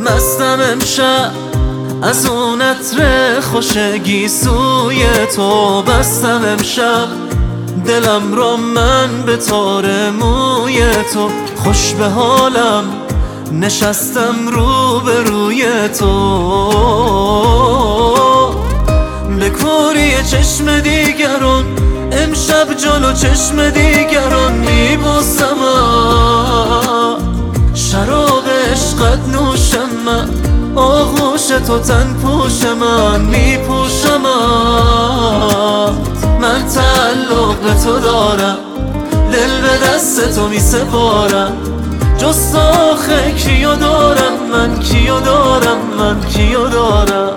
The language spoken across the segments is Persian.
مستم امشب از اون عطر خوش گیسوی تو. بستم امشب دلم را من به تار موی تو. خوش به حالم نشستم رو به روی تو. به کوری چشم دیگران امشب جلو چشم دیگران میبوسم. شراب عشقت نوشم من، آغوش تو تن پوش من میپوشم. من تعلق به تو دارم، دل به دست تو میسپارم. جز آخه کیو دارم من، کیو دارم من، کیو دارم.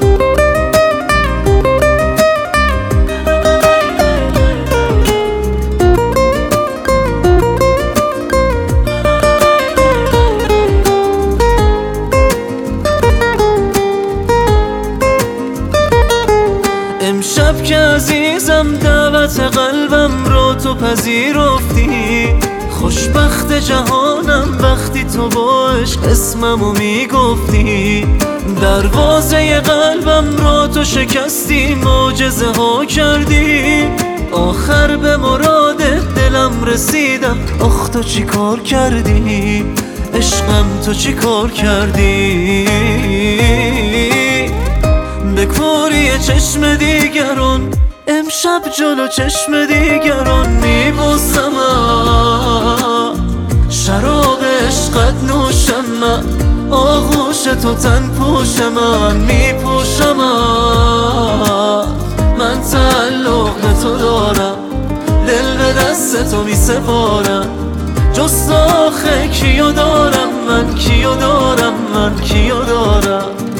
امشب که عزیزم دعوت قلبم رو تو پذیرفتی. خوشبخت جهانم وقتی تو با عشق اسممو میگفتی. دروازه قلبم رو تو شکستی، معجزه ها کردی. آخر به مراد دلم رسیدم. آخ تو چی کار کردی عشقم، تو چی کار کردی. به کوری چشم دیگران امشب جلو چشم دیگران میبوسم. شراب عشقت نوشم من، آغوش تو تن پوش من میپوشم. من تعلق به تو دارم، دل به دست تو میسپارم. جز آخه کیو دارم من، کیو دارم من، کیو دارم.